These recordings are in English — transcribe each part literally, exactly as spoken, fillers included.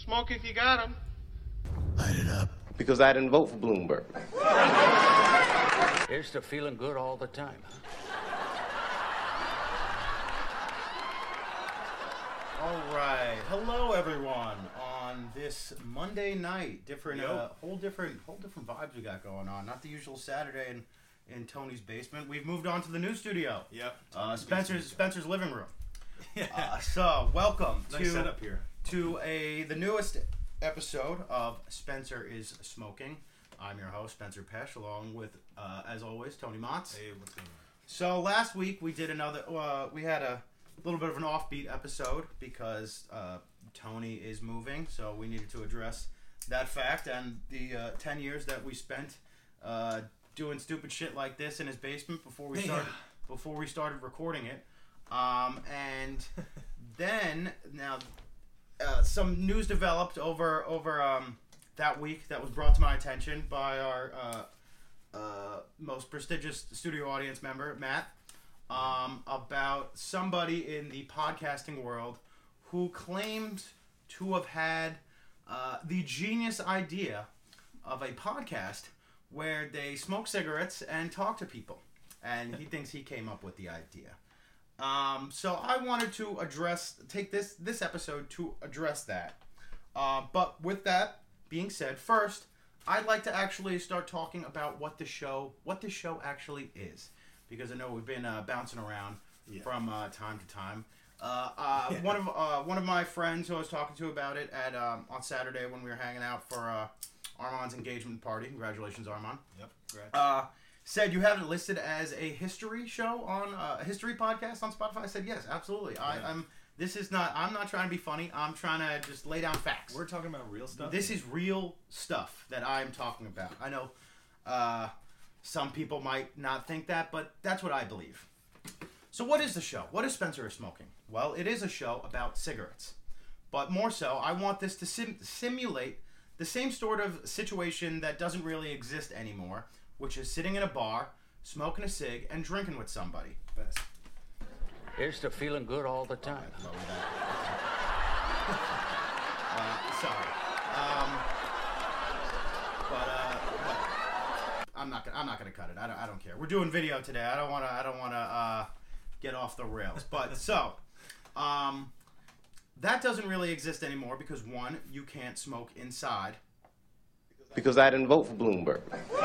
Smoke if you got 'em. Light it up. Because I didn't vote for Bloomberg. Here's to feeling good all the time. All right, hello everyone. On this Monday night, different, uh, whole different, whole different vibes we got going on. Not the usual Saturday in, in Tony's basement. We've moved on to the new studio. Yep. Uh, Spencer's Spencer's living room. Yeah. Uh, so welcome Nice to setup here. to a the newest episode of Spencer is Smoking. I'm your host Spencer Pesh, along with uh, as always Tony Motz. Hey, what's going on? So last week we did another. Uh, we had a little bit of an offbeat episode because uh, Tony is moving, so we needed to address that fact and the uh, ten years that we spent uh, doing stupid shit like this in his basement before we started before we started recording it. Um, and then now uh, some news developed over over um, that week that was brought to my attention by our uh, uh, most prestigious studio audience member, Matt. Um, about somebody in the podcasting world who claimed to have had uh, the genius idea of a podcast where they smoke cigarettes and talk to people. And he thinks he came up with the idea. Um, so I wanted to address, take this, this episode to address that. Uh, but with that being said, first, I'd like to actually start talking about what the show, what the show actually is. Because I know we've been uh, bouncing around yeah. from uh, time to time. Uh, uh, yeah. One of uh, one of my friends who I was talking to about it at um, on Saturday when we were hanging out for uh, Armand's engagement party. Congratulations, Armand. Yep. Congrats. Uh, said you have it listed as a history show on uh, a history podcast on Spotify. I said yes, absolutely. Yeah. I, I'm. This is not. I'm not trying to be funny. I'm trying to just lay down facts. We're talking about real stuff. This is real stuff that I'm talking about. I know. Uh, Some people might not think that, but that's what I believe. So what is the show? What is Spencer is Smoking? Well, it is a show about cigarettes. But more so, I want this to sim- simulate the same sort of situation that doesn't really exist anymore, which is sitting in a bar, smoking a cig, and drinking with somebody. Best. Here's to feeling good all the time. Lower that. uh, sorry. Um, but, uh... But, I'm not gonna. I'm not gonna cut it. I don't. I don't care. We're doing video today. I don't wanna. I don't wanna uh, get off the rails. But so, um, that doesn't really exist anymore because one, you can't smoke inside. Because I didn't vote for Bloomberg.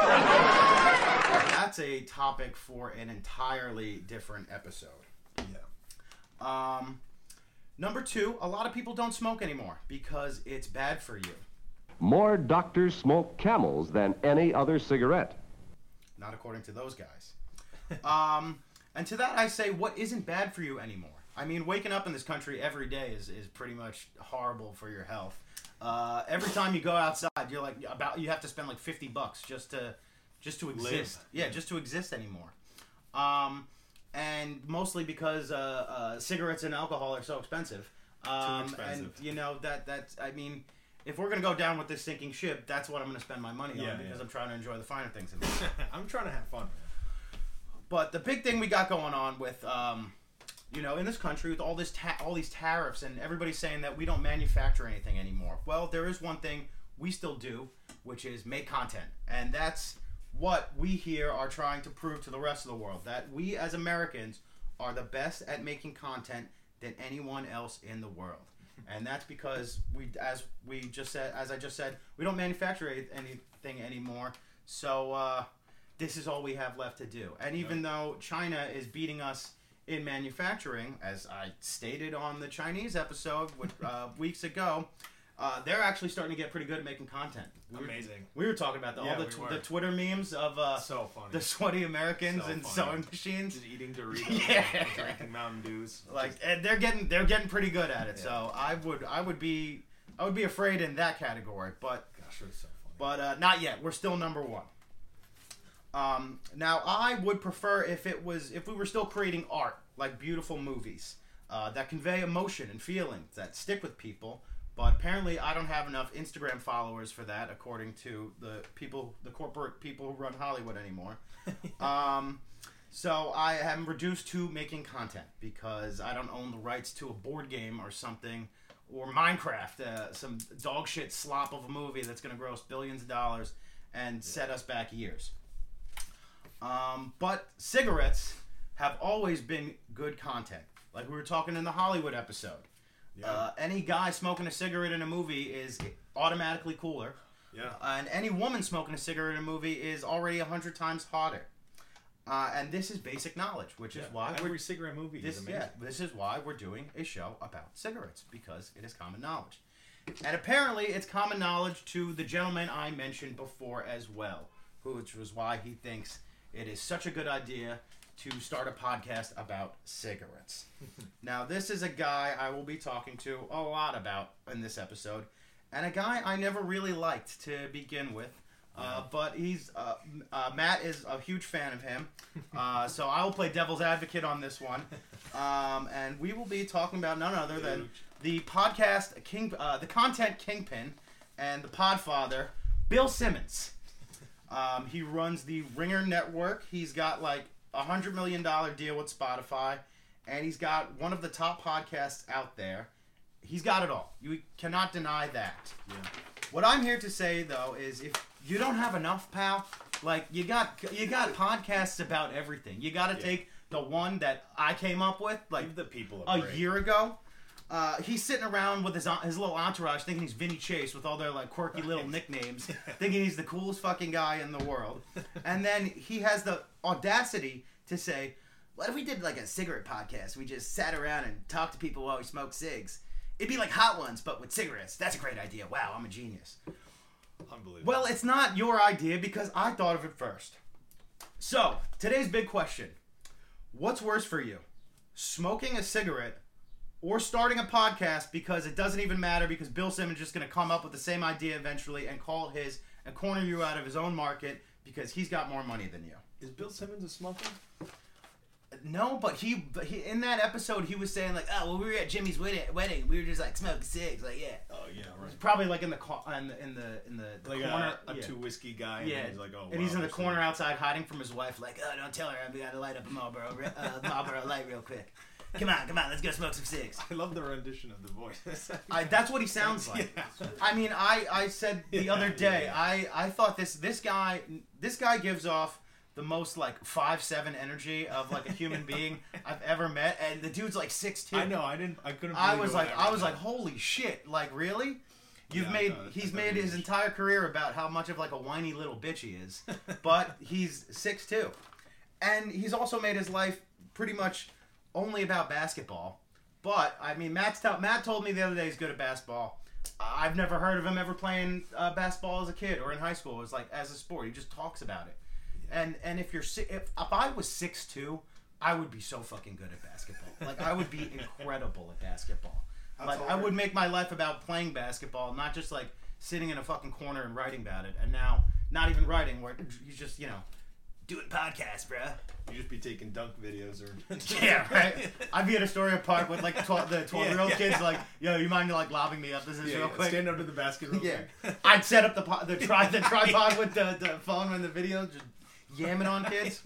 That's a topic for an entirely different episode. Yeah. Um, number two, a lot of people don't smoke anymore because it's bad for you. More doctors smoke Camels than any other cigarette. Not according to those guys. Um, and to that I say, what isn't bad for you anymore? I mean, waking up in this country every day is, is pretty much horrible for your health. Uh, every time you go outside, you're like about you have to spend like fifty bucks just to just to exist. Live. Yeah, just to exist anymore. Um, and mostly because uh, uh, cigarettes and alcohol are so expensive. Um, Too expensive. And you know that that's I mean. If we're going to go down with this sinking ship, that's what I'm going to spend my money Yeah, on because yeah. I'm trying to enjoy the finer things in life. I'm trying to have fun. But the big thing we got going on with, um, you know, in this country with all this ta- all these tariffs and everybody saying that we don't manufacture anything anymore. Well, there is one thing we still do, which is make content. And that's what we here are trying to prove to the rest of the world, that we as Americans are the best at making content than anyone else in the world. And that's because we, as we just said, as I just said, we don't manufacture anything anymore. So uh, this is all we have left to do. And even yep. though China is beating us in manufacturing, as I stated on the Chinese episode with, uh, weeks ago, uh, they're actually starting to get pretty good at making content. We Amazing. Were, we were talking about the, yeah, all the, we tw- were. the Twitter memes of uh, so funny. the sweaty Americans so and funny. sewing machines, just eating Doritos, yeah. and drinking Mountain Dews. Like, just... and they're getting they're getting pretty good at it. Yeah. So I would I would be I would be afraid in that category, but gosh, it's so funny. But uh, not yet. We're still number one. Um, now I would prefer if it was if we were still creating art, like beautiful movies uh, that convey emotion and feelings that stick with people. But apparently I don't have enough Instagram followers for that, according to the people, the corporate people who run Hollywood anymore. um, so I am reduced to making content because I don't own the rights to a board game or something, or Minecraft, uh, some dog shit slop of a movie that's going to gross billions of dollars and set us back years. Um, but cigarettes have always been good content. Like we were talking in the Hollywood episode. Yeah. Uh, any guy smoking a cigarette in a movie is automatically cooler. Yeah. And any woman smoking a cigarette in a movie is already a hundred times hotter. Uh, and this is basic knowledge, which is Yeah, why every we're, cigarette movie this, is amazing. yeah, this is why we're doing a show about cigarettes, because it is common knowledge. And apparently it's common knowledge to the gentleman I mentioned before as well, which was why he thinks it is such a good idea to start a podcast about cigarettes. Now, this is a guy I will be talking to a lot about in this episode, and a guy I never really liked to begin with. Uh, but he's uh, uh, Matt is a huge fan of him, uh, so I will play devil's advocate on this one, um, and we will be talking about none other than the podcast king, uh, the content kingpin, and the podfather, Bill Simmons. Um, he runs the Ringer Network. He's got like a hundred million dollar deal with Spotify, and he's got one of the top podcasts out there. He's got it all. You cannot deny that. Yeah. What I'm here to say though is if you don't have enough, pal, like you got you got podcasts about everything. You got to Yeah. take the one that I came up with like Give the people a a break. year ago. Uh, he's sitting around with his his little entourage, thinking he's Vinny Chase with all their like quirky little nicknames, thinking he's the coolest fucking guy in the world. And then he has the audacity to say, "What if we did like a cigarette podcast? We just sat around and talked to people while we smoked cigs. It'd be like Hot Ones, but with cigarettes. That's a great idea. Wow, I'm a genius." Unbelievable. Well, it's not your idea because I thought of it first. So, today's big question. What's worse for you? Smoking a cigarette or starting a podcast because it doesn't even matter because Bill Simmons is just going to come up with the same idea eventually and call it his and corner you out of his own market because he's got more money than you. Is Bill Simmons a smoker? No, but he, but he in that episode he was saying like, oh, well, we were at Jimmy's wedding, wedding. We were just like smoking cigs, like yeah. Oh yeah, right. Probably like in the co- in the in the in the, the Like corner, a, a yeah. two whiskey guy. Yeah, And he's like, oh. and he's wow, in the this corner is- outside hiding from his wife, like, oh, don't tell her we gotta light up a Marlboro, uh, Marlboro Light real quick. Come on, come on, let's go smoke some cigs. I love the rendition of the voice. I, that's what he sounds like. Yeah. I mean, I, I said the Yeah, other day, yeah. I, I thought this this guy this guy gives off the most like five seven energy of like a human being I've ever met, and the dude's like six two. I know. I didn't. I couldn't. I believe was it like, when I read was that. like, holy shit! Like, really? You've Yeah, I made thought- I he's thought made he his was- entire career about how much of like a whiny little bitch he is, but he's six two, and he's also made his life pretty much only about basketball. But I mean, Matt's t- Matt told me the other day he's good at basketball. I've never heard of him ever playing uh, basketball as a kid or in high school. It was like as a sport. He just talks about it. And and if you're si- if if I was six two, I would be so fucking good at basketball. Like I would be incredible at basketball. Like I would make my life about playing basketball, not just like sitting in a fucking corner and writing about it. And now not even writing, where he's just you know doing podcasts, bruh. You just be taking dunk videos or. Yeah, right. I'd be at Astoria Park with like twelve, the twelve-year-old Yeah, yeah. kids, like, yo, you mind like lobbing me up? This is Yeah, real yeah, quick. stand under the basket. Real Yeah, quick. I'd set up the po- the tri- the tripod with the, the phone and the video, just yamming on kids.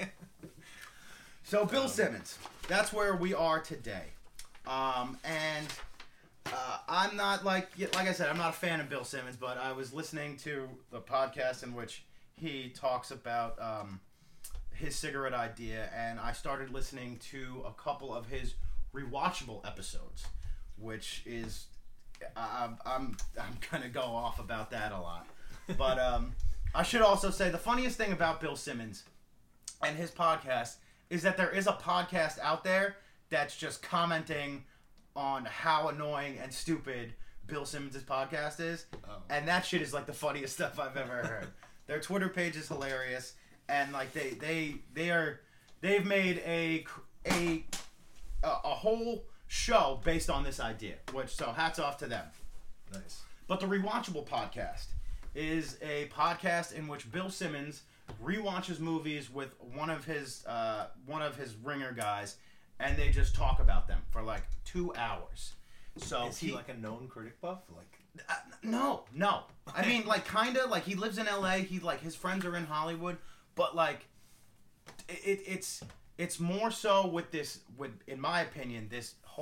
So Bill Simmons, that's where we are today, um, and uh, I'm not like like I said, I'm not a fan of Bill Simmons, but I was listening to the podcast in which he talks about um, his cigarette idea, and I started listening to a couple of his rewatchable episodes, which is I'm I'm I'm gonna go off about that a lot, but um, I should also say the funniest thing about Bill Simmons and his podcast is that there is a podcast out there that's just commenting on how annoying and stupid Bill Simmons' podcast is, Oh. and that shit is like the funniest stuff I've ever heard. Their Twitter page is hilarious, and like they they they are they've made a a a, a whole show based on this idea, which so hats off to them. Nice. But the Rewatchable Podcast is a podcast in which Bill Simmons rewatches movies with one of his uh, one of his ringer guys, and they just talk about them for like two hours. So Is he like a known critic buff? Like. uh, no, no. I mean, like, kinda. Like, he lives in L A. He like his friends are in Hollywood, but like, it, it's it's more so with this. With in my opinion, this whole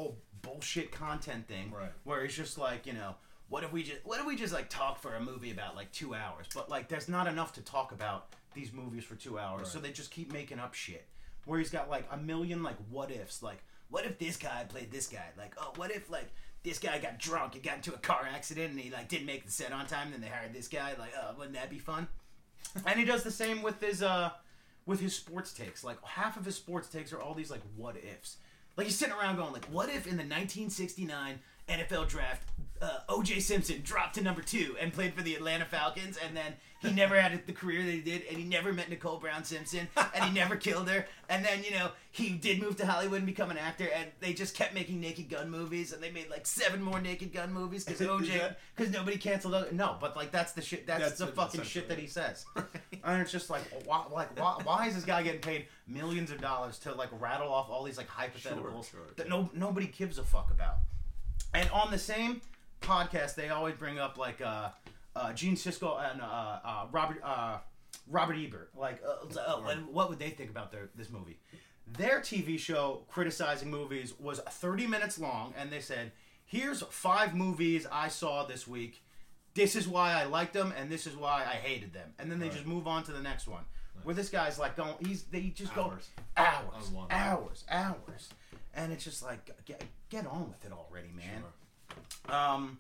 bullshit content thing, Right. where it's just like, you know, what if we just what if we just like talk for a movie about like two hours? But like, there's not enough to talk about these movies for two hours, Right. so they just keep making up shit. Where he's got like a million like what ifs, like what if this guy played this guy? Like, oh, what if like this guy got drunk and got into a car accident and he like didn't make the set on time, and then they hired this guy? Like, oh, wouldn't that be fun? And he does the same with his uh with his sports takes. Like half of his sports takes are all these like what ifs. Like he's sitting around going like, what if in the nineteen sixty-nine N F L draft, uh, O J Simpson dropped to number two and played for the Atlanta Falcons, and then he never had the career that he did, and he never met Nicole Brown Simpson, and he never killed her, and then, you know, he did move to Hollywood and become an actor, and they just kept making Naked Gun movies, and they made like seven more Naked Gun movies because O J, because nobody canceled it. No, but like that's the shit. That's, That's the it, fucking shit that essentially. he says, and it's just like, why, like why, why is this guy getting paid millions of dollars to like rattle off all these like hypotheticals Sure, sure, that yeah. no nobody gives a fuck about? And on the same podcast, they always bring up like uh, uh, Gene Siskel and uh, uh, Robert uh, Robert Ebert. Like, uh, uh, what would they think about their this movie? Their T V show criticizing movies was thirty minutes long, and they said, "Here's five movies I saw this week. This is why I liked them, and this is why I hated them." And then they Right. just move on to the next one. Nice. Where this guy's like going, he's they just Hours. go hours, On one. hours, hours, and it's just like get get on with it already, man. Sure. Um,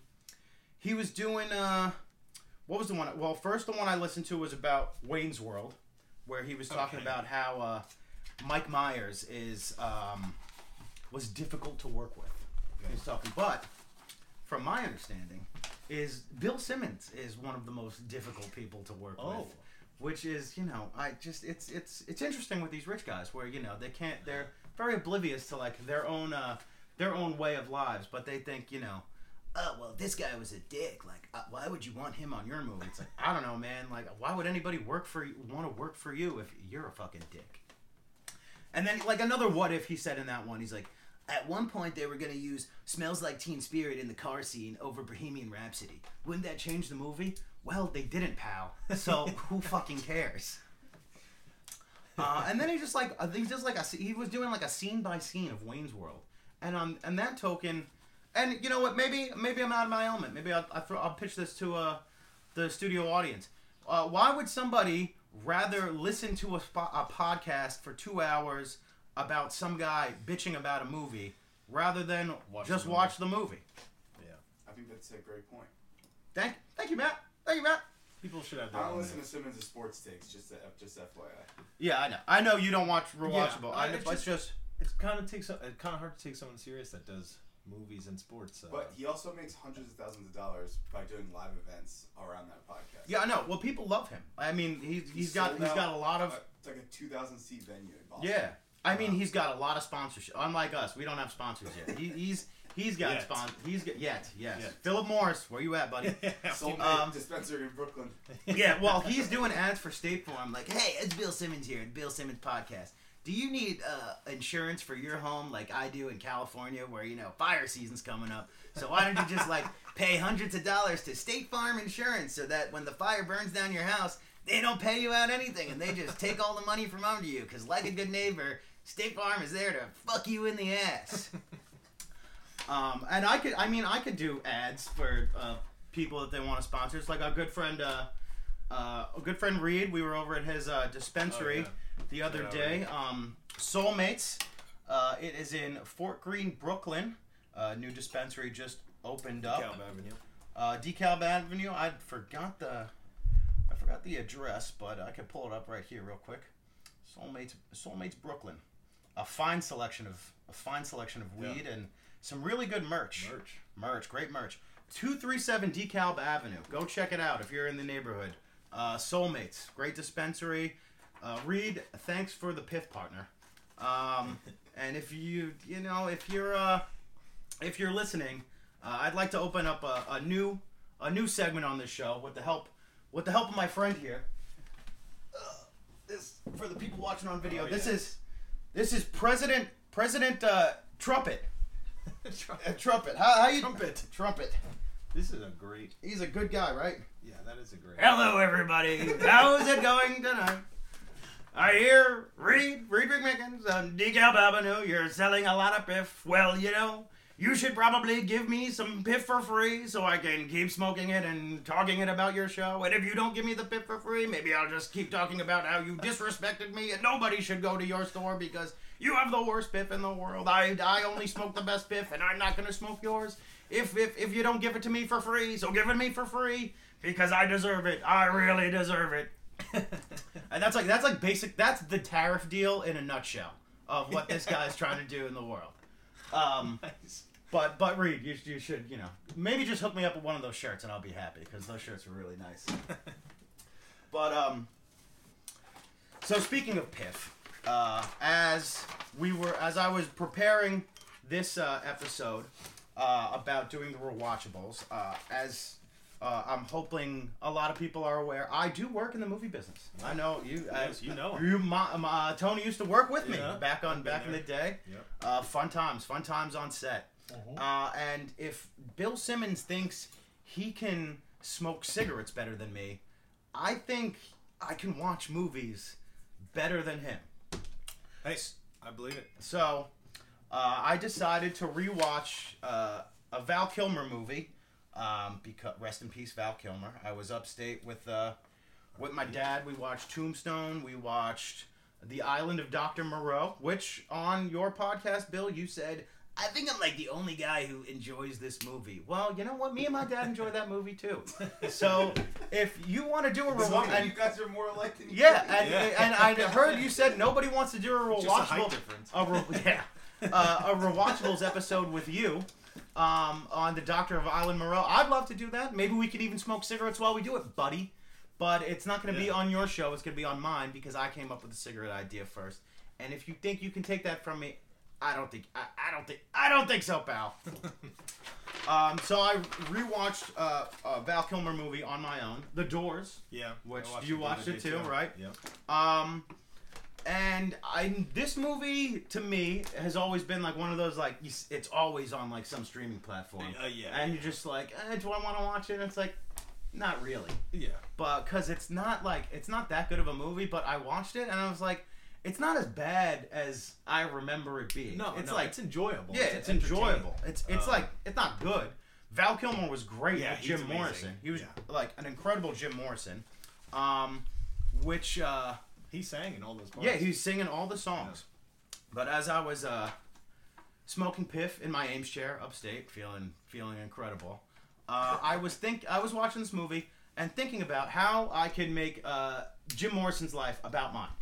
he was doing uh, what was the one? Well, first the one I listened to was about Wayne's World, where he was talking Okay. about how uh, Mike Myers is um, was difficult to work with. He's talking, but from my understanding, is Bill Simmons is one of the most difficult people to work Oh. with. Which is, you know, I just it's it's it's interesting with these rich guys where, you know, they can't they're very oblivious to like their own uh their own way of lives, but they think, you know, oh well, this guy was a dick. Like, uh, why would you want him on your movie? It's like, I don't know, man. Like, why would anybody work for you, want to work for you if you're a fucking dick? And then like another what if he said in that one, he's like, at one point they were gonna use "Smells Like Teen Spirit" in the car scene over Bohemian Rhapsody. Wouldn't that change the movie? Well, they didn't, pal. So who fucking cares? Uh, and then he just like I think just like a, he was doing like a scene by scene of Wayne's World, and on and that token, and you know what? Maybe maybe I'm out of my element. Maybe I'll I'll, throw, I'll pitch this to uh, the studio audience. Uh, why would somebody rather listen to a, spo- a podcast for two hours about some guy bitching about a movie rather than Watch just the movie. watch the movie? Yeah. I think that's a great point. Thank thank you, Matt. Thank you, Matt. People should have their I don't own listen to names. Simmons' sports takes, just to, just F Y I. Yeah, I know. I know you don't watch rewatchable. Yeah, I, I- it's it's just It's kind of takes it kind of hard to take someone serious that does movies and sports. Uh, But he also makes hundreds of thousands of dollars by doing live events around that podcast. yeah, I know. Well, people love him. I mean, he's he's got sold he's out got a lot of a- It's like a two thousand seat venue in Boston. yeah. I mean, he's got a lot of sponsorship. Unlike us, we don't have sponsors yet. He, he's he's got Yet. spon- He's got yet yes. Yet. Philip Morris, where you at, buddy? Sold Um, a dispensary in Brooklyn. Yeah, well, he's doing ads for State Farm. Like, hey, it's Bill Simmons here, at Bill Simmons Podcast. Do you need uh, insurance for your home like I do in California, where, you know, fire season's coming up? So why don't you just, like, pay hundreds of dollars to State Farm Insurance so that when the fire burns down your house, they don't pay you out anything, and they just take all the money from under you? Because like a good neighbor, State Farm is there to fuck you in the ass. Um, and I could, I mean, I could do ads for uh, people that they want to sponsor. It's like our good friend, uh, uh, a good friend Reed. We were over at his uh, dispensary Oh, yeah. the other Shout out, day. Reed. Um, Soulmates. Uh, it is in Fort Greene, Brooklyn. Uh, new dispensary just opened up. DeKalb Avenue. Uh, DeKalb Avenue. I forgot the, I forgot the address, but I could pull it up right here real quick. Soulmates, Soulmates, Brooklyn. A fine selection of a fine selection of weed Yeah. and some really good merch. Merch. Merch, great merch. two thirty-seven DeKalb Avenue. Go check it out if you're in the neighborhood. Uh, Soulmates, great dispensary. Uh, Reed, thanks for the Piff partner. Um, and if you, you know, if you're, uh, if you're listening, uh, I'd like to open up a, a new, a new segment on this show with the help, with the help of my friend here. Uh, this for the people watching on video. Oh, this yeah. is, this is President President uh, Trumpet. Uh, Trumpet. How, how you? Trumpet. Trumpet. This is a great. He's a good guy, right? Yeah, that is a great. Hello, everybody. How's it going tonight? I hear Reed, Reed McMickens on DeKalb Avenue. You're selling a lot of piff. Well, you know, you should probably give me some piff for free so I can keep smoking it and talking it about your show. And if you don't give me the piff for free, maybe I'll just keep talking about how you disrespected me and nobody should go to your store because you have the worst piff in the world. I, I only smoke the best piff and I'm not going to smoke yours if, if, if you don't give it to me for free. So give it to me for free because I deserve it. I really deserve it. And that's like, that's like basic, that's the tariff deal in a nutshell of what this guy's trying to do in the world. Um, Nice. But but Reed, you, you should, you know, maybe just hook me up with one of those shirts and I'll be happy because those shirts are really nice. But um, so speaking of piff, uh, as we were, as I was preparing this uh, episode uh, about doing the rewatchables, uh, as uh, I'm hoping a lot of people are aware, I do work in the movie business. I know you, Yes, uh, you know him. you, my, my, Tony used to work with me Yeah, back on I've been back in the there. day. Yep. Uh, fun times, fun times on set. Uh, and if Bill Simmons thinks he can smoke cigarettes better than me, I think I can watch movies better than him. Hey, I believe it. So uh, I decided to rewatch uh, a Val Kilmer movie. Um, because rest in peace, Val Kilmer. I was upstate with uh, with my dad. We watched Tombstone. We watched The Island of Doctor Moreau, which on your podcast, Bill, you said, I think I'm like the only guy who enjoys this movie. Well, you know what? Me and my dad enjoy that movie too. So if you want to do a So rewatch, you guys are more alike than you yeah, think. and, Yeah. and I heard you said nobody wants to do a rewatchable. Just a height difference. A re- yeah, uh, a rewatchables episode with you um, on the Doctor of Island Moreau. I'd love to do that. Maybe we could even smoke cigarettes while we do it, buddy. But it's not going to be Yeah. on your show. It's going to be on mine because I came up with the cigarette idea first. And if you think you can take that from me, I don't think I, I don't think I don't think so, pal. um, so I rewatched uh, a Val Kilmer movie on my own, The Doors. Yeah. Which- I watched you the other watched it day, too, right? Yep. Um, and I this movie to me has always been like one of those like you, s- it's always on like some streaming platform, Uh, yeah. and you're just like, eh, do I want to watch it? And it's like, not really, Yeah. but because it's not like it's not that good of a movie. But I watched it and I was like, it's not as bad as I remember it being. No, it's no, like it's enjoyable. yeah, it's, entertaining. enjoyable. It's it's Um, like it's not good. Val Kilmer was great Yeah, with he's Jim amazing. Morrison. He was Yeah. like an incredible Jim Morrison, um, which. Uh, He sang in all those parts. Yeah, he was singing all the songs. But as I was uh, smoking piff in my Ames chair upstate, feeling feeling incredible, uh, I was think I was watching this movie and thinking about how I could make uh, Jim Morrison's life about mine.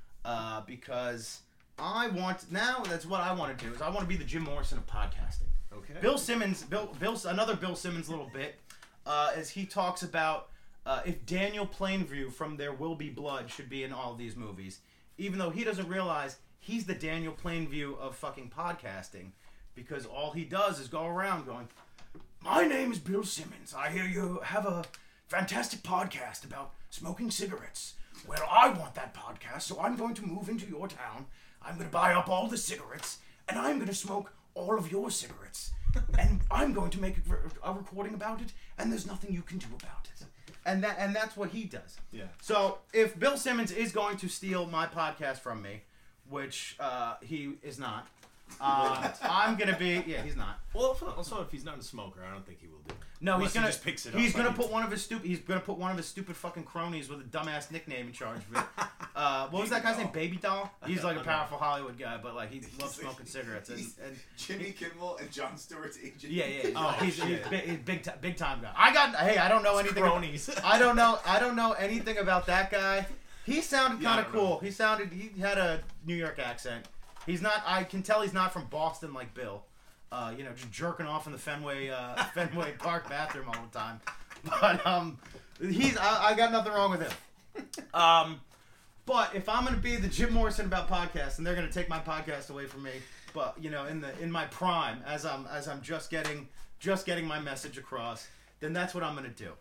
Uh, because I want now that's what I want to do is I want to be the Jim Morrison of podcasting. Okay. Bill Simmons, Bill, Bill, another Bill Simmons little bit, uh, as he talks about uh, if Daniel Plainview from There Will Be Blood should be in all of these movies, even though he doesn't realize he's the Daniel Plainview of fucking podcasting, because all he does is go around going, "My name is Bill Simmons. I hear you have a fantastic podcast about smoking cigarettes. Well, I want that podcast, so I'm going to move into your town. I'm going to buy up all the cigarettes, and I'm going to smoke all of your cigarettes. And I'm going to make a, a recording about it, and there's nothing you can do about it." And that and that's what he does. Yeah. So if Bill Simmons is going to steal my podcast from me, which uh, he is not, uh, I'm going to be... Yeah, he's not. Well, also, if he's not a smoker, I don't think he will do it. No, Unless he's gonna he just picks it up. he's gonna like- put one of his stupid he's gonna put one of his stupid fucking cronies with a dumbass nickname in charge of it. Uh, what was that guy's name? Baby Doll. He's like a powerful Hollywood guy, but like he loves smoking cigarettes and, He's and Jimmy Kimmel and Jon Stewart's agent. yeah, yeah. Oh, he's, he's, shit. big, he's big, ti- big time guy. I got hey, I don't know anything. About, cronies. I don't know. I don't know anything about that guy. He sounded Yeah, I kind of don't know. cool. He sounded. He had a New York accent. He's not. I can tell he's not from Boston like Bill. Uh, you know, just jerking off in the Fenway uh, Fenway Park bathroom all the time. But um, he's. I, I got nothing wrong with him. Um, but if I'm gonna be the Jim Morrison about podcasts, and they're gonna take my podcast away from me, but you know, in the in my prime, as I'm as I'm just getting just getting my message across, then that's what I'm gonna do.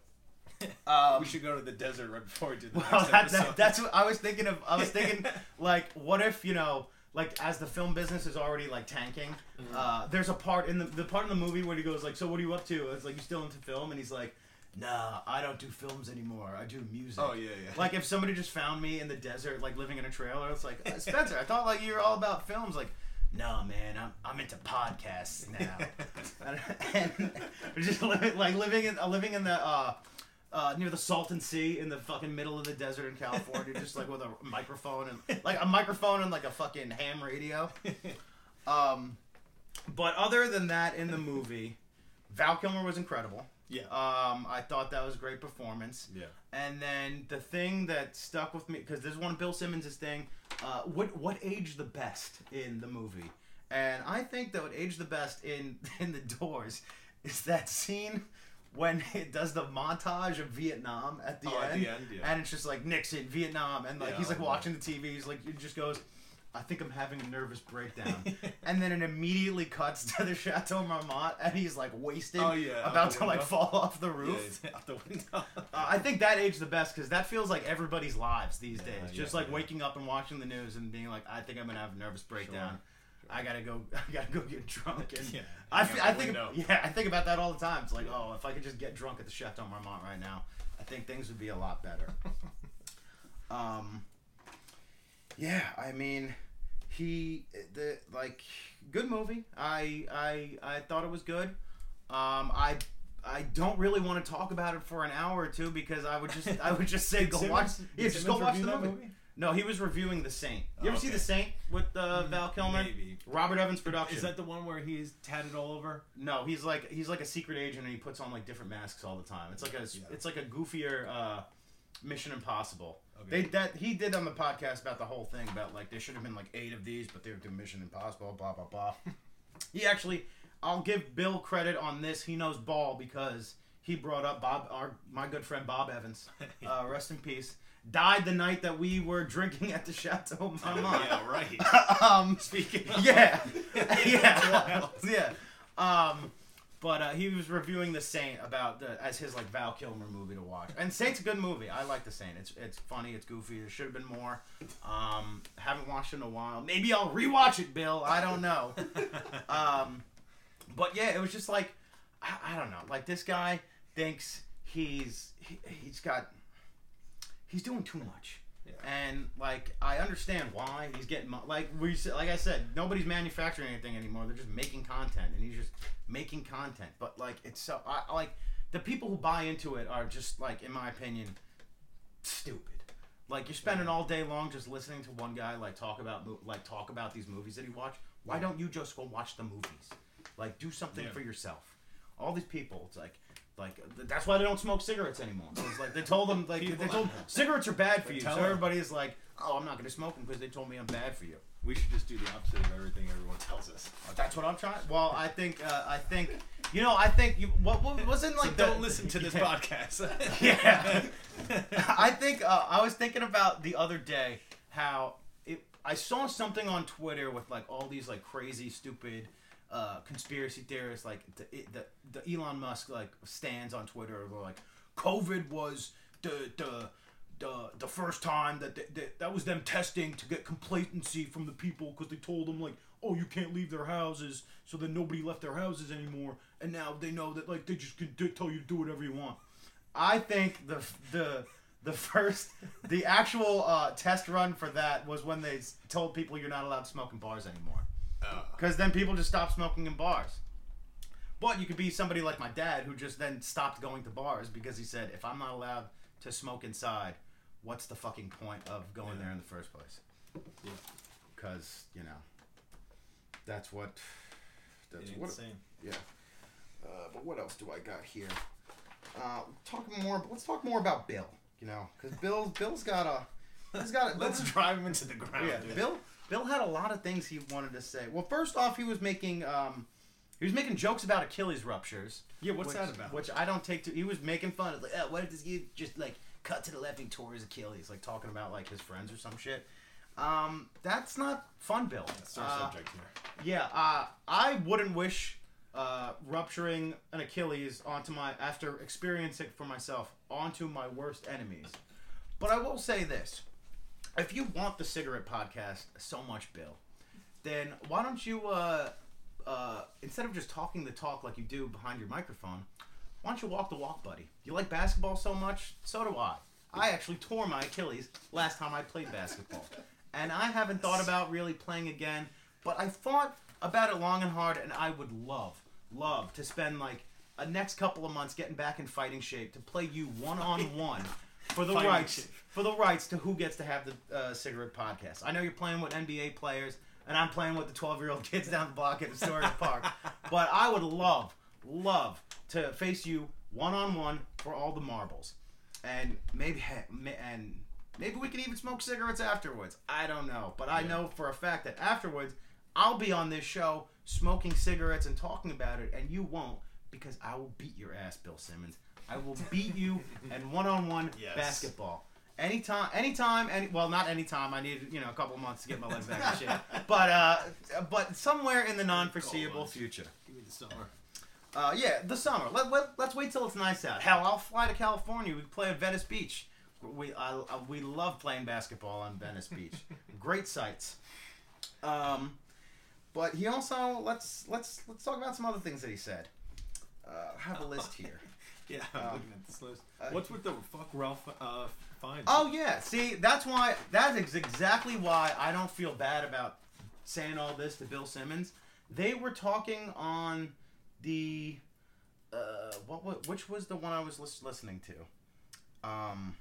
Um, we should go to the desert right before we do the well, next that, episode. that, that's what I was thinking of. I was thinking, like, what if, you know, like, as the film business is already, like, tanking, Mm-hmm. uh, there's a part in the, the part in the movie where he goes, like, so what are you up to? It's like, you still into film? And he's like, nah, I don't do films anymore. I do music. Oh, yeah, yeah. Like, if somebody just found me in the desert, like, living in a trailer, it's like, uh, Spencer, I thought, like, you were all about films. Like, no, man, I'm I'm into podcasts now, and, and just living, like living in uh, living in the uh, uh, near the Salton Sea in the fucking middle of the desert in California, just like with a microphone and like a microphone and like a fucking ham radio. Um, but other than that, in the movie, Val Kilmer was incredible. Yeah. Um, I thought that was a great performance. Yeah. And then the thing that stuck with me, because this is one of Bill Simmons' thing, uh, what what aged the best in the movie? And I think that what aged the best in, in The Doors is that scene when it does the montage of Vietnam at the Oh, end. at the end, yeah. And it's just like Nixon, Vietnam, and like Yeah, he's like I know. watching the T V, he's like, it just goes, I think I'm having a nervous breakdown. And then it immediately cuts to the Chateau Marmont, and he's like wasted, Oh, yeah, out about the to like window. fall off the Yeah, roof. it's out the window. Uh, I think that aged the best because that feels like everybody's lives these Yeah, days. yeah, Just like yeah. waking up and watching the news and being like, I think I'm gonna have a nervous breakdown. I gotta go. I gotta go get drunk. And Yeah, I, hang fe- out I the think. window. Yeah, I think about that all the time. It's like, oh, if I could just get drunk at the Chateau Marmont right now, I think things would be a lot better. um. Yeah, I mean, he the like good movie. I I I thought it was good. Um, I I don't really want to talk about it for an hour or two because I would just I would just say Did go Simmons- watch. did Yeah, just go Simmons watch the review that movie. movie? No, he was reviewing The Saint. You Oh, ever see okay. The Saint with uh, Val Kilmer? Maybe. Robert Evans production. Is that the one where he's tatted all over? No, he's like he's like a secret agent and he puts on like different masks all the time. It's like a Yeah. it's like a goofier uh, Mission Impossible. Okay. They that he did on the podcast about the whole thing about like there should have been like eight of these, but they were doing Mission Impossible. Blah blah blah. He actually, I'll give Bill credit on this. He knows ball because he brought up Bob, our my good friend Bob Evans. Uh, rest in peace. Died the night that we were drinking at the Chateau Marmont. Yeah, right. um, Speaking of- yeah, That's yeah, wild. yeah. Um, but uh, he was reviewing The Saint about the as his like Val Kilmer movie to watch, and Saint's a good movie. I like The Saint. It's it's funny. It's goofy. There should have been more. Um, haven't watched it in a while. Maybe I'll rewatch it, Bill. I don't know. um, but yeah, it was just like I, I don't know. Like this guy thinks he's he, he's got he's doing too much. Yeah. And like I understand why he's getting mo- like we said, like I said, nobody's manufacturing anything anymore. They're just making content, and he's just making content. But like it's so I I, like the people who buy into it are just like, in my opinion, stupid. Like you're spending all day long just listening to one guy like talk about mo- like talk about these movies that he watched. Why don't you just go watch the movies? Like do something Yeah. for yourself. All these people, it's like. Like that's why they don't smoke cigarettes anymore. It's like they told them like they told cigarettes are bad for you. So Tell 'em. everybody is like, oh, I'm not going to smoke them because they told me I'm bad for you. We should just do the opposite of everything everyone tells us. That's what I'm trying. Well, I think uh, I think you know I think you what, what wasn't like So the- don't listen to this Yeah. podcast. Yeah. I think uh, I was thinking about the other day how it. I saw something on Twitter with like all these like crazy, stupid uh, conspiracy theorists, like the, the the Elon Musk like stands on Twitter. They're like, COVID was the the. The, the first time that they, that that was them testing to get complacency from the people because they told them like, oh, you can't leave their houses, so then nobody left their houses anymore, and now they know that like they just can d- tell you to do whatever you want. I think the the the first the actual uh, test run for that was when they s- told people you're not allowed to smoke in bars anymore, because then people just stopped smoking in bars. But you could be somebody like my dad who just then stopped going to bars because he said, if I'm not allowed to smoke inside, what's the fucking point of going Yeah. there in the first place? Yeah. Because you know, that's what. That's It's what. insane. Yeah. Uh, but what else do I got here? Uh, talking more. Let's talk more about Bill. You know, because Bill. Bill's got a. He's got. A, Let's drive him into the ground. yeah. dude. Bill. Bill had a lot of things he wanted to say. Well, first off, he was making. Um, he was making jokes about Achilles ruptures. Yeah, what's which, that about? Which I don't take to. He was making fun of like, oh, what if this kid just like cut to the left and tore his Achilles, like talking about like his friends or some shit. Um, that's not fun, Bill. That's our Uh, subject here. Yeah, uh, I wouldn't wish uh, rupturing an Achilles onto my after experiencing it for myself onto my worst enemies. But I will say this: if you want the Cigarette Podcast so much, Bill, then why don't you uh, uh, instead of just talking the talk like you do behind your microphone, why don't you walk the walk, buddy? You like basketball so much, so do I. I actually tore my Achilles last time I played basketball. And I haven't thought about really playing again, But I thought about it long and hard, and I would love, love to spend like a next couple of months getting back in fighting shape to play you one on one for the Fighting rights shape. for the rights to who gets to have the uh, cigarette podcast. I know you're playing with N B A players, and I'm playing with the twelve-year-old kids down the block at Astoria Park. But I would love, love to face you one on one for all the marbles, and maybe and maybe we can even smoke cigarettes afterwards. I don't know, but I know for a fact that afterwards I'll be on this show smoking cigarettes and talking about it, and you won't, because I will beat your ass, Bill Simmons. I will beat you in one-on-one Yes. basketball. Anytime, anytime, any well, not anytime. I need you know a couple of months to get my legs back in shape. But uh, but somewhere in the non-foreseeable future. Give me the summer. Uh, yeah, the summer. Let, let let's wait till it's nice out. Hell, I'll fly to California. We can play at Venice Beach. We I, I, we love playing basketball on Venice Beach. Great sights. Um, but he also let's let's let's talk about some other things that he said. Uh, I have a list here. Yeah, I'm Um, looking at this list. uh, What's with the fuck Ralph uh, Fiennes? Oh yeah, see that's why that is exactly why I don't feel bad about saying all this to Bill Simmons. They were talking on the uh, what, what which was the one I was lis- listening to. Um,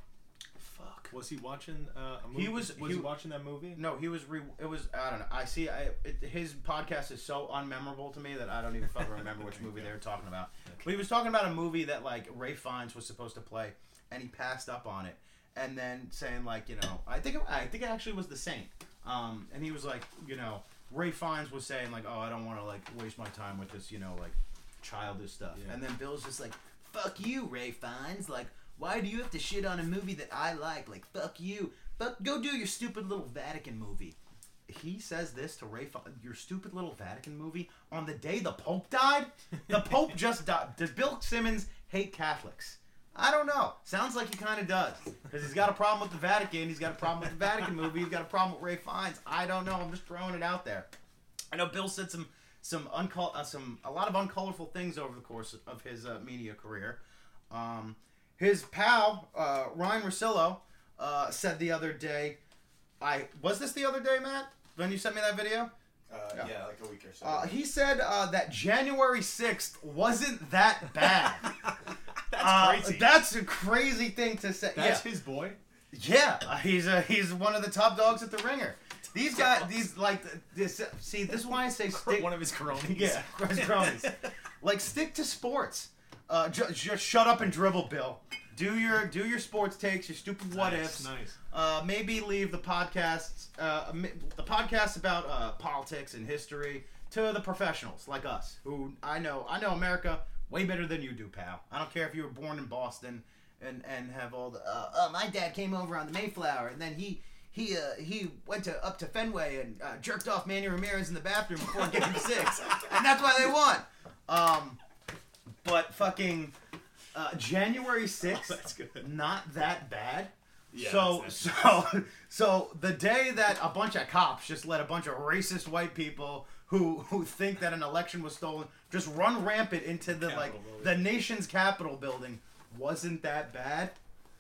fuck. Was he watching uh, a movie? He was- Was he- he watching that movie? No, he was. Re- it was. I don't know. I see. I it, his podcast is so unmemorable to me that I don't even fucking remember which movie they were talking about. But he was talking about a movie that like Ray Fiennes was supposed to play, and he passed up on it. And then saying like, you know, I think it, I think it actually was The Saint. Um, and he was like, you know, Ray Fiennes was saying like, oh, I don't want to like waste my time with this, you know, like childish stuff. Yeah. And then Bill's just like, fuck you, Ray Fiennes. Like, why do you have to shit on a movie that I like? Like, fuck you. Fuck, go do your stupid little Vatican movie. He says this to Ray Fiennes, your stupid little Vatican movie on the day the Pope died? The Pope just died. Does Bill Simmons hate Catholics? I don't know. Sounds like he kind of does. Because he's got a problem with the Vatican. He's got a problem with the Vatican movie. He's got a problem with Ray Fiennes. I don't know. I'm just throwing it out there. I know Bill said some some uncol- uh, some a lot of uncolorful things over the course of his uh, media career. Um, his pal uh, Ryan Russillo uh, said the other day. I was this the other day, Matt, when you sent me that video? Uh, Yeah. yeah. like a week or so. Uh, he said uh, that January sixth wasn't that bad. That's Uh, crazy. That's a crazy thing to say. That's yeah, his boy. yeah. uh, He's uh, he's one of the top dogs at the Ringer. These guys, these like this. See, this is why I say stick. One of his cronies. Yeah, his cronies. Like stick to sports. Uh, ju- just shut up and dribble, Bill. Do your do your sports takes, your stupid what Nice, ifs. nice. Uh, maybe leave the podcasts, uh, mi- the podcasts about uh, politics and history to the professionals like us, who I know. I know America way better than you do, pal. I don't care if you were born in Boston and and have all the. Uh, oh, my dad came over on the Mayflower, and then he. He uh, he went to up to Fenway and uh, jerked off Manny Ramirez in the bathroom before Game Six, and that's why they won. Um, but fucking uh, January sixth, Oh, that's good. not that bad. Yeah, so that's- so so the day that a bunch of cops just let a bunch of racist white people who who think that an election was stolen just run rampant into the like Capitol building. the nation's Capitol building wasn't that bad.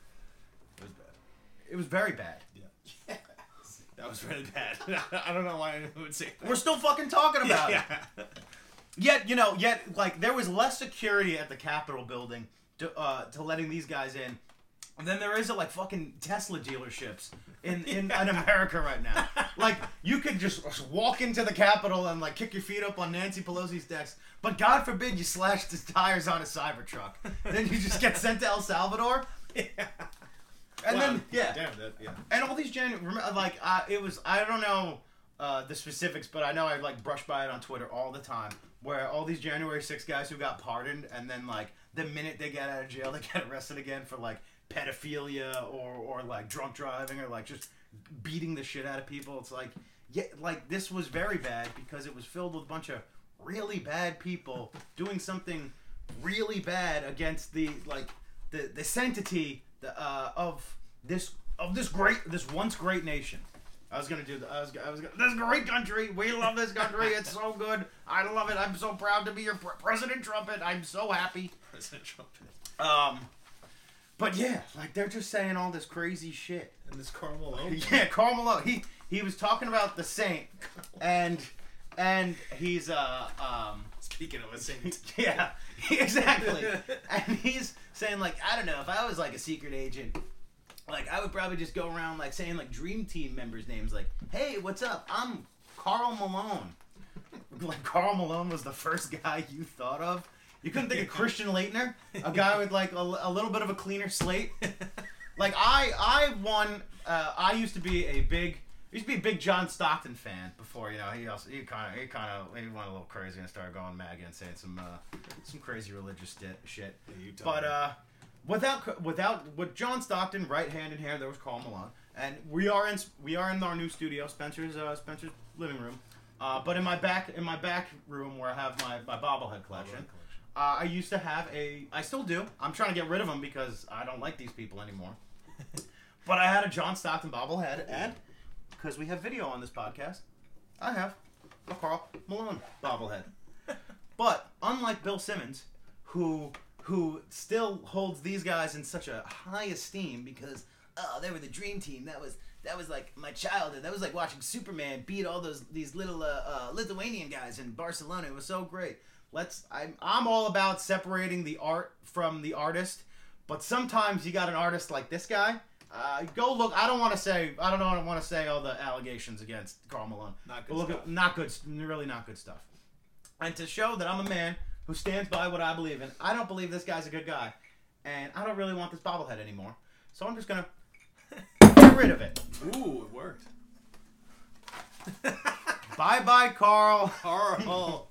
It was bad. It was very bad. Yeah. That was really bad. I don't know why anyone would say that. We're still fucking talking about it. Yeah. Yet, you know, yet like there was less security at the Capitol building to uh, to letting these guys in than there is at like fucking Tesla dealerships in, in, in America right now. Like you could just walk into the Capitol and like kick your feet up on Nancy Pelosi's desk, but God forbid you slashed his tires on a Cybertruck. Then you just get sent to El Salvador. Yeah. And Wow. then yeah, Damn that. Yeah. and all these January, like uh, it was. I don't know uh, the specifics, but I know I like brush by it on Twitter all the time. Where all these January sixth guys who got pardoned, and then like the minute they get out of jail, they get arrested again for like pedophilia or or like drunk driving or like just beating the shit out of people. It's like yeah, like this was very bad because it was filled with a bunch of really bad people doing something really bad against the like the the sanctity the, uh, of this of this great this once great nation. I was gonna do the, I was I was gonna, this great country. We love this country. It's so good. I love it. I'm so proud to be your pre- President Trumpet. I'm so happy. President Trumpet. Um, but yeah, like they're just saying all this crazy shit. And this Carl Malone. Yeah, Karl Malone. He he was talking about the Saint, and and he's uh um Speaking of a saint. yeah exactly, and he's saying like I don't know if I was like a secret agent, like I would probably just go around like saying like Dream Team members' names like, hey, what's up? I'm Karl Malone. Like Karl Malone was the first guy you thought of. You couldn't think of Christian Leitner, a guy with like a, a little bit of a cleaner slate. Like I, I won. Uh, I used to be a big, used to be a big John Stockton fan before. You know, he also he kind of he kind of he went a little crazy and started going MAGA and saying some uh, some crazy religious sti- shit. you tell But me. uh, without without with John Stockton right hand in hand, there was Karl Malone, and we are in we are in our new studio, Spencer's uh, Spencer's living room. Uh, but in my back in my back room where I have my, my bobblehead collection, uh, I used to have a. I still do. I'm trying to get rid of them because I don't like these people anymore. But I had a John Stockton bobblehead, and because we have video on this podcast, I have a Karl Malone bobblehead. But unlike Bill Simmons, who who still holds these guys in such a high esteem because oh they were the dream team. That was that was like my childhood. That was like watching Superman beat all those these little uh, uh, Lithuanian guys in Barcelona. It was so great. Let's. I'm I'm all about separating the art from the artist, but sometimes you got an artist like this guy. Uh, go look. I don't want to say. I don't, don't want to say all the allegations against Karl Malone. Not good But look stuff. at not good. Really not good stuff. And to show that I'm a man who stands by what I believe in, I don't believe this guy's a good guy, and I don't really want this bobblehead anymore. So I'm just gonna get rid of it. Ooh, it worked. Bye bye, Carl. Carl.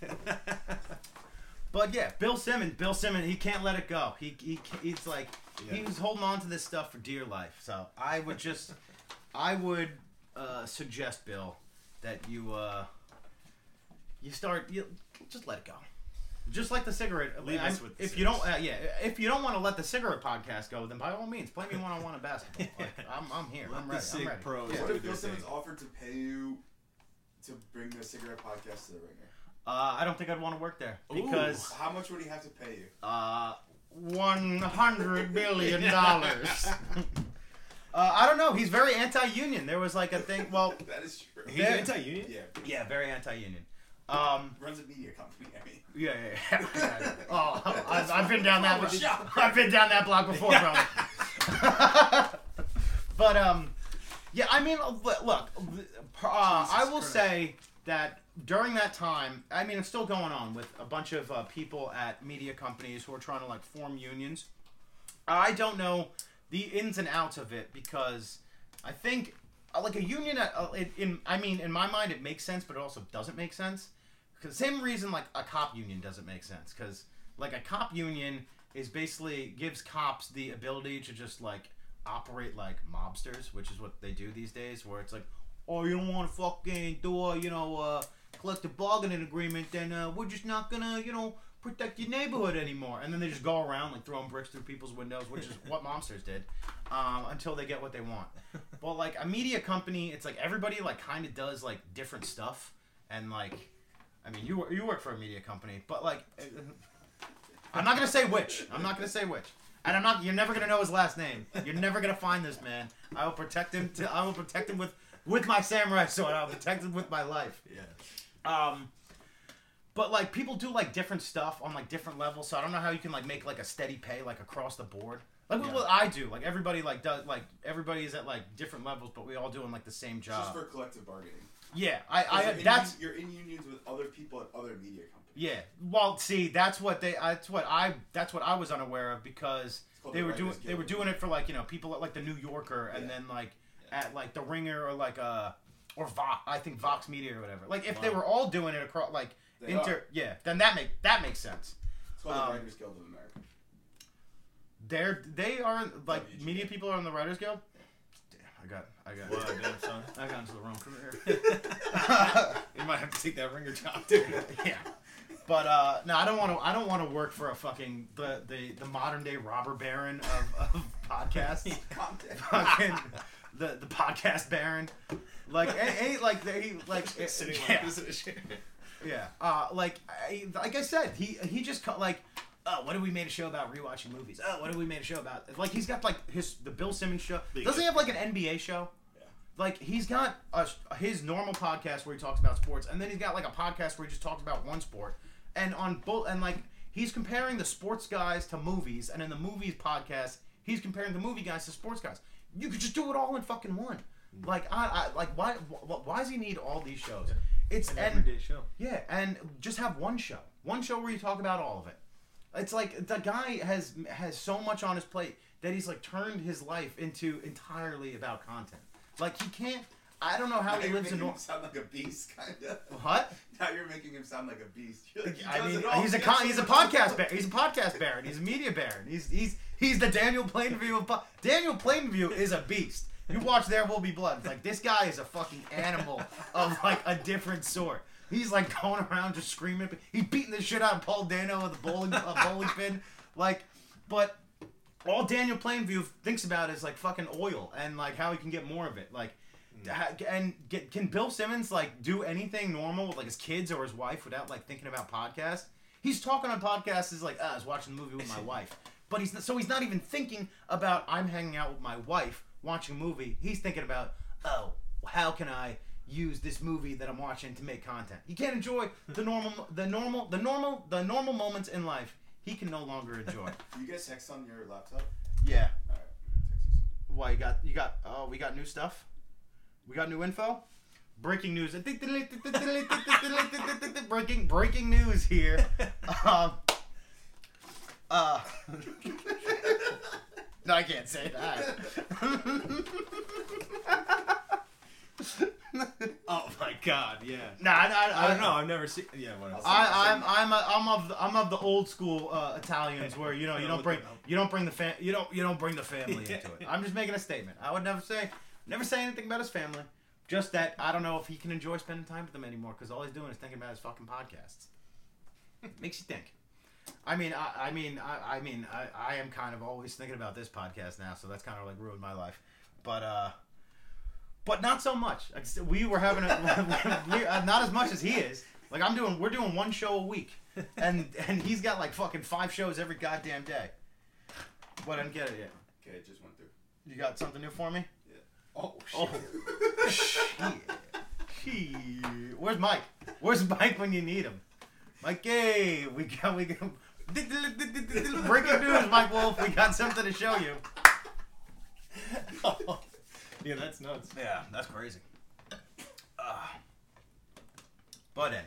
But yeah, Bill Simmons. Bill Simmons. He can't let it go. He he he's like Yeah. he's holding on to this stuff for dear life. So I would just I would uh, suggest Bill that you uh, you start you just let it go. Just like the cigarette. Leave I'm- us with the if you don't, cigarettes. uh, yeah, if you don't want to let the cigarette podcast go, then by all means, play me one on one in basketball. Like, I'm, I'm here. Let I'm the ready. Sig I'm ready. pros Yeah. What do if Bill their Simmons thing. offered to pay you to bring the cigarette podcast to the Ringer? Uh, I don't think I'd want to work there because How much would he have to pay you? uh, one hundred billion dollars. uh, I don't know. He's very anti-union. There was like a thing. Well, That is true. He's There- anti-union? Yeah. yeah, very anti-union. Um, Runs a media company. I mean. yeah, yeah, yeah. Oh, I've, I've been down that. Shut I've been down that block before, bro. But um, yeah, I mean, look, look, uh, I will Christ. say that during that time, I mean, it's still going on with a bunch of uh, people at media companies who are trying to like form unions. I don't know the ins and outs of it because I think uh, like a union, uh, in, in I mean, in my mind, it makes sense, but it also doesn't make sense. Because same reason like a cop union doesn't make sense because like a cop union is basically gives cops the ability to just like operate like mobsters, which is what they do these days, where it's like, oh, you don't want to fucking do a, you know, uh, collective bargaining agreement, then uh, we're just not gonna, you know, protect your neighborhood anymore. And then they just go around like throwing bricks through people's windows, which is what mobsters did, um, until they get what they want. But like a media company, it's like everybody like kind of does like different stuff, and like, I mean, you you work for a media company, but like, I'm not gonna say which. I'm not gonna say which. And I'm not. You're never gonna know his last name. You're never gonna find this man. I will protect him. To, I will protect him with with my samurai sword. I'll protect him with my life. Yeah. Um, but like people do like different stuff on like different levels. So I don't know how you can like make like a steady pay like across the board. Like what, Yeah. what I do. Like everybody like does like everybody is at like different levels, but we all doing like the same It's job. just for collective bargaining. yeah, I. I You're in that's un- you're in unions with other people at other media companies. yeah. Well, see, that's what they. That's what I. That's what I was unaware of because called they the were doing. Writers They were Guild. doing it for like you know people at like the New Yorker and Yeah. then like at like the Ringer or like uh or Vox. I think Vox Media or whatever. Like if they Wow. were all doing it across like They inter. are. Yeah, then that make that makes sense. It's called Um, the Writers Guild of America. They're they are like W G A. media people are in the Writers Guild. Damn, I got I got What, damn son? I got into the wrong career. You might have to take that ringer job, dude. Yeah. But uh, no, I don't want to. I don't want to work for a fucking the, the, the modern day robber baron of, of podcasts. fucking the the podcast baron. Like a- ain't like they like Sitting yeah, like this in a chair. yeah. Uh, like I, like I said, he he just co- like. Oh, what if we made a show about rewatching movies? Oh, what if we made a show about like he's got like his the Bill Simmons show. Doesn't he have like an N B A show? Yeah. like he's got a, his normal podcast where he talks about sports, and then he's got like a podcast where he just talks about one sport, and on both and like he's comparing the sports guys to movies, and in the movies podcast he's comparing the movie guys to sports guys. You could just do it all in fucking one. Like I, I like why wh- why does he need all these shows? It's An and everyday show. yeah, and just have one show, one show where you talk about all of it. It's like the guy has has so much on his plate that he's like turned his life into entirely about content. Like he can't. I don't know how Now he you're lives in. making Nor- him sound like a beast, kind of. what? Now you're making him sound like a beast. You're like, he I does mean, it all. he's a He con- gets he's a so much podcast stuff. baron. He's a podcast baron. He's a media baron. He's he's he's the Daniel Plainview of po- Daniel Plainview is a beast. You watch There Will Be Blood. It's like this guy is a fucking animal of like a different sort. He's like going around just screaming. He's beating the shit out of Paul Dano with a bowling a bowling pin. Like, but all Daniel Plainview thinks about is like fucking oil and like how he can get more of it. Like, ha- and get, can Bill Simmons like do anything normal with like his kids or his wife without like thinking about podcasts? He's talking on podcasts is like, ah, I was watching the movie with my wife, but he's so he's not even thinking about I'm hanging out with my wife watching a movie. He's thinking about, oh, how can I use this movie that I'm watching to make content? He can't enjoy the normal, the normal, the normal, the normal moments in life. He can no longer enjoy. You get text on your laptop? Yeah. All right, I'm gonna text you something. Why you got you got oh we got new stuff? We got new info? Breaking news. breaking breaking news here. Um, uh No, I can't say that. Oh my god, yeah. Nah, I, I, I don't know. I've never seen. Yeah, what else? I, I'm I'm a, I'm of the, I'm of the old school uh, Italians where you know you don't bring you don't bring the fam you don't you don't bring the family into it. I'm just making a statement. I would never say never say anything about his family. Just that I don't know if he can enjoy spending time with them anymore because all he's doing is thinking about his fucking podcasts. Makes you think. I mean, I, I mean, I, I mean, I, I am kind of always thinking about this podcast now, so that's kind of like ruined my life. But uh, but not so much. Like, we were having a we, uh, not as much as he is. Like I'm doing, we're doing one show a week, and and he's got like fucking five shows every goddamn day. But I didn't get it yet. Okay, it just went through. You got something new for me? Yeah. Oh shit. Oh, shit. Shit. Where's Mike? Where's Mike when you need him? Mike, hey, we got we got breaking news, Mike Wolf. We got something to show you. Yeah, that's nuts. Yeah, that's crazy. Uh, but anyway,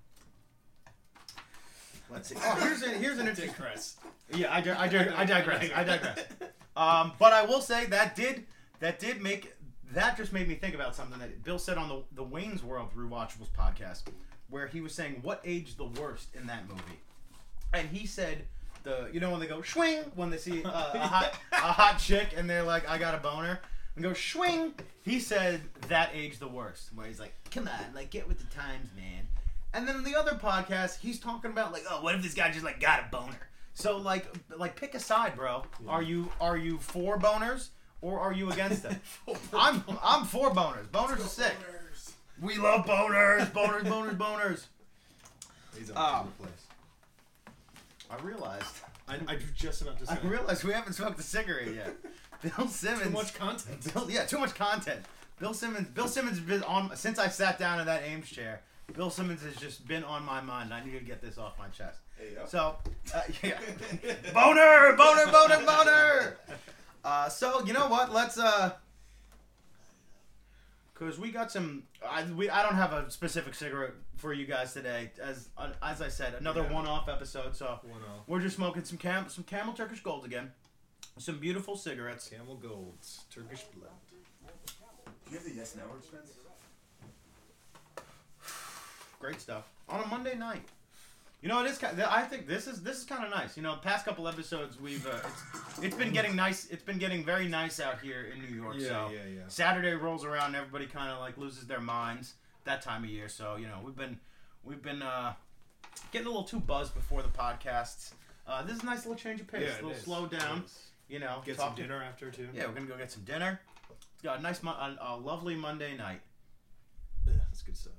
let's see. Oh, here's a, here's an interesting. Digress. Yeah, I, di- I, di- I digress. I digress. Um, but I will say that did that did make that just made me think about something that Bill said on the the Wayne's World Rewatchables podcast, where he was saying what aged the worst in that movie, and he said the you know when they go swing when they see uh, a hot a hot chick and they're like I got a boner and go swing. He said that aged the worst, where he's like, come on, like get with the times, man. And then the other podcast, he's talking about like, oh, what if this guy just like got a boner? So like, like pick a side, bro. Yeah. Are you are you for boners or are you against them? I'm I'm for boners. Boners are sick. Boners. We love boners, boners, boners, boners. He's Oh. all over the place. I realized. I, I was just about to say. I realized we haven't smoked a cigarette yet. Bill Simmons. Too much content. Bill, yeah, too much content. Bill Simmons. Bill Simmons has been on since I sat down in that Ames chair. Bill Simmons has just been on my mind. I need to get this off my chest. There you go. So, uh, yeah, boner, boner, boner, boner. Uh, so you know what? Let's uh, cause we got some. I we I don't have a specific cigarette for you guys today. As uh, as I said, another Yeah. one-off episode. So One off. we're just smoking some cam some Camel Turkish Gold again. Some beautiful cigarettes. Camel Golds, Turkish blend. Do you have the Yes Network, Spence? Great stuff on a Monday night. You know, it is. Kind of, I think this is this is kind of nice. You know, past couple episodes we've uh, it's, it's been getting nice. It's been getting very nice out here in New York. Yeah, so yeah, yeah. Saturday rolls around, everybody kind of like loses their minds that time of year. So you know, we've been we've been uh, getting a little too buzzed before the podcasts. Uh, this is a nice little change of pace, Yeah, a it little is. slow down. It is. You know, Get talk some to- dinner after too. Yeah, we're gonna go get some dinner. It's got a nice, mo- a, a lovely Monday night. Yeah, that's good stuff.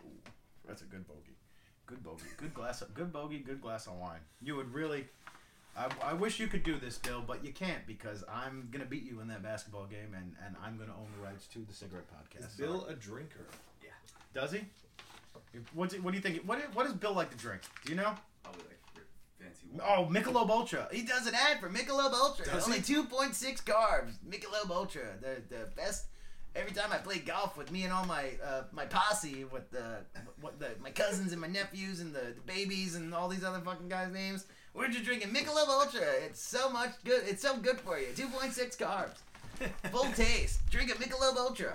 That's a good bogey. Good bogey. Good glass. Of, good bogey. Good glass of wine. You would really, I, I wish you could do this, Bill, but you can't because I'm gonna beat you in that basketball game, and, and I'm gonna own the rights to the cigarette podcast. Is Bill a drinker? Does he? What's it, what do you think? What what does Bill like to drink? Do you know? Probably like fancy. Oh, Michelob Ultra. He does an ad for Michelob Ultra. Does Only he? two point six carbs. Michelob Ultra. The the best. Every time I play golf with me and all my uh, my posse, with the what the my cousins and my nephews and the, the babies and all these other fucking guys' names, we're just drinking Michelob Ultra. It's so much good. It's so good for you. two point six carbs. Full taste. Drink a Michelob Ultra.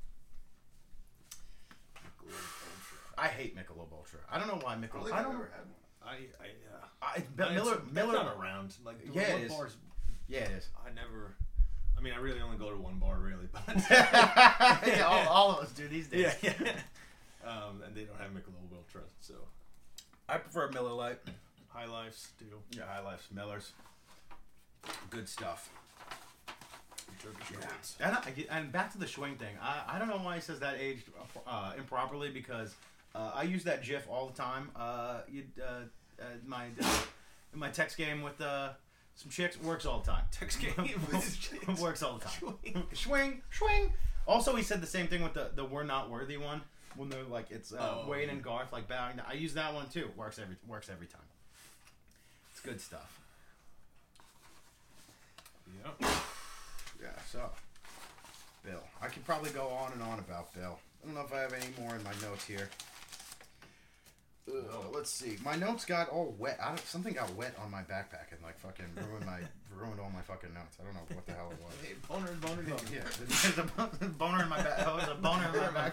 I hate Michelob Ultra. I don't know why I don't Michelob. think I I've don't. ever had one. I, I, uh, I, But Miller it's- Miller. that's not around. Like, Yeah, what it is. bars? Yeah, it is. I never. I mean, I really only go to one bar, really. But yeah, all, all of us do these days. yeah, yeah. Um, and they don't have Michelob Ultra, so I prefer Miller Lite. High Lifes do. Yeah, High Life's Miller's. Good stuff. Turkish Yeah. Reds. And, I, and back to the swing thing. I, I don't know why he says that aged uh, improperly because uh, I use that GIF all the time. Uh, you, uh, uh, my uh, in my text game with uh, some chicks works all the time. Text game with chicks. Works all the time. Swing. Swing, swing. Also, he said the same thing with the the "we're not worthy" one when they're like it's uh, Oh. Wade and Garth like bowing. down. I use that one too. Works every works every time. It's good stuff. Yeah. Yeah. So, Bill, I could probably go on and on about Bill. I don't know if I have any more in my notes here. Ugh, let's see. My notes got all wet. I don't, something got wet on my backpack and like fucking ruined my ruined all my fucking notes. I don't know what the hell it was. Hey, boner, boner, boner. Yeah, there's a bo- boner in my back. Oh, there's a boner in my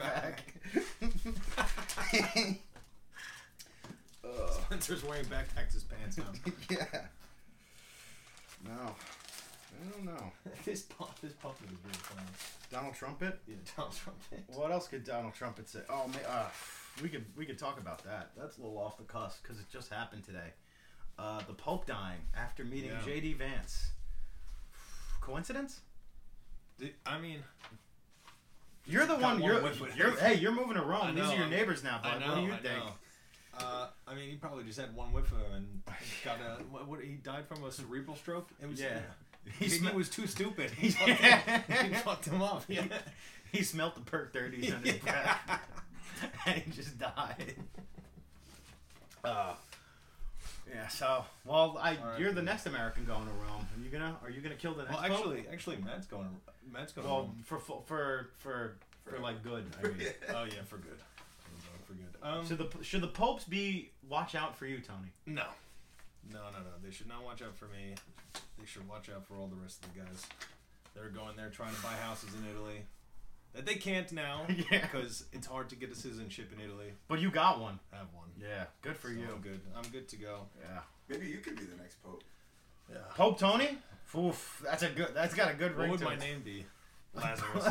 backpack. Ugh. Spencer's wearing backpacks as pants now. Yeah. No. I don't know. this pump, this pump is really funny. Donald Trumpet? Yeah, Donald Trump. What else could Donald Trumpet say? Oh, man, uh, we could we could talk about that. That's a little off the cuff because it just happened today. Uh, the Pope dying after meeting Yeah. J D Vance. Coincidence? Did- I mean, You're the Got one. one You're, whiff with you're it. hey, you're moving to I Rome. These know, are your I'm- neighbors now, I bud. know, What do you I think? know. Uh, I mean, he probably just had one whiff of him and got a. What, what? He died from a cerebral stroke. It was. Yeah. He, He he sm- was too stupid. He fucked, Yeah. him, he fucked him up. Yeah. He smelt the perk thirties on his breath, and he just died. Uh, yeah. So, well, I All right. you're the next American going to Rome. Are you gonna Are you gonna kill the next? Well, Pope? actually, actually, Matt's going. Matt's going. well, home. for for for for, for like good. I mean. Oh yeah, for good. For good. Um, Should the should the popes be watch out for you, Tony? no, no, no, no. They should not watch out for me. They should watch out for all the rest of the guys. They're going there trying to buy houses in Italy. That they can't now Yeah. because it's hard to get a citizenship in Italy. But you got one. I have one. Yeah, good for So you. I'm good. I'm good to go. Yeah. Maybe you could be the next pope. Yeah. Pope Tony? Oof, that's a good. That's got a good What ring would to my it. name be? Lazarus.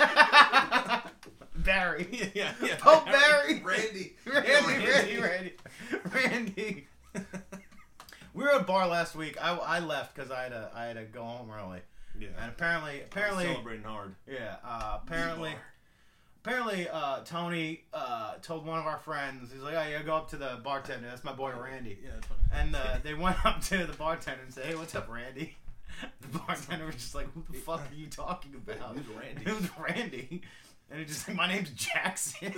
Barry. yeah, yeah. Pope Barry. Randy. Randy, Randy, Randy, Randy. We were at a bar last week. I, I left because I had to I had to go home early, Yeah. and apparently apparently Celebrating hard. yeah uh, apparently bar. apparently uh, Tony uh, told one of our friends, he's like, oh yeah, go up to the bartender. That's my boy Randy. Yeah, that's fine. And uh, they went up to the bartender and said, hey, what's up, Randy? The bartender was just like, who the fuck are you talking about? Who's Randy? It was Randy. And he's just like, my name's Jackson.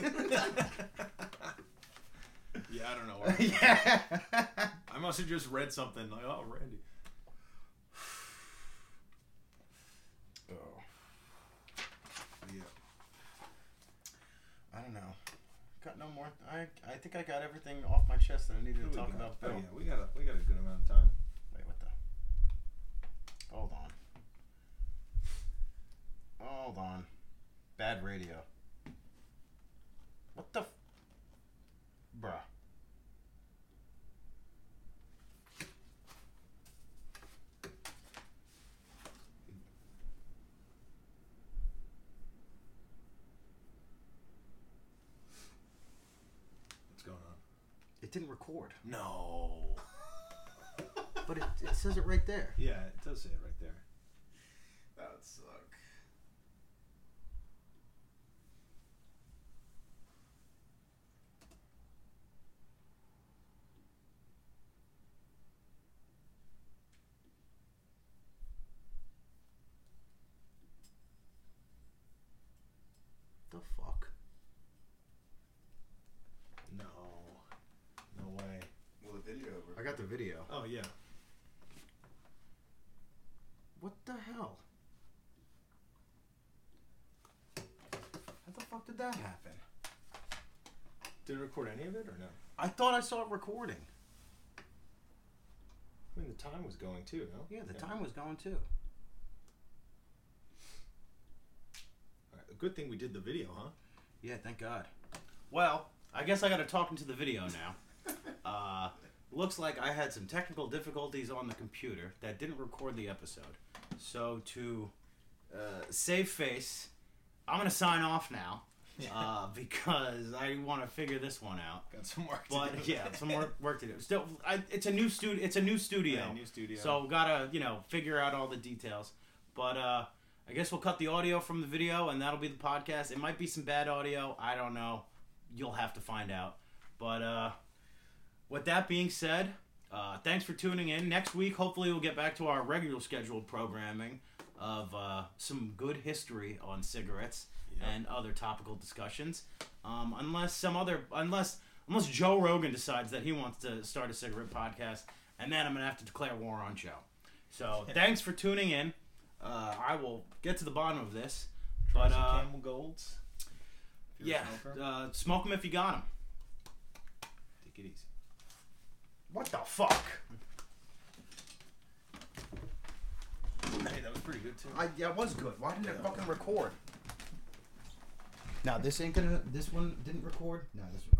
Yeah, I don't know. Where yeah. I must have just read something like, oh, Randy. Oh. Yeah. I don't know. Got no more. I I think I got everything off my chest that I needed Who to we talk got? about Oh Bill. yeah, we got a, we got a good amount of time. Wait, what the? Hold on. Hold on. Bad radio. What the? F- Bruh. What's going on? It didn't record. No. But it, it says it right there. Yeah, it does say it right there. That would suck. No. No way. Well, the video. I got the video. Oh, yeah. What the hell? How the fuck did that happen? Did it record any of it or no? I thought I saw it recording. I mean, the time was going too, no? Yeah, the time was going too. All right, a good thing we did the video, huh? Yeah, thank God. Well, I guess I got to talk into the video now. uh, looks like I had some technical difficulties on the computer that didn't record the episode. So to uh, save face, I'm gonna sign off now uh, because I want to figure this one out. Got some work to But do. yeah, some work work to do. Still, I, it's a new studio. It's a new studio. Yeah, new studio. So gotta you know figure out all the details. But uh, I guess we'll cut the audio from the video, and that'll be the podcast. It might be some bad audio. I don't know. You'll have to find out. But uh, with that being said, uh, thanks for tuning in. Next week, hopefully, we'll get back to our regular scheduled programming of uh, some good history on cigarettes Yep. and other topical discussions. Um, unless some other, unless unless Joe Rogan decides that he wants to start a cigarette podcast, and then I'm gonna have to declare war on Joe. So thanks for tuning in. Uh, I will get to the bottom of this. Try But some uh, Camel Golds. If you're a yeah, smoker. uh, smoke them if you got them. Take it easy. What the fuck? Hey, that was pretty good too. I that was good. Why didn't it fucking record? Now this ain't gonna. This one didn't record. No, this recorded.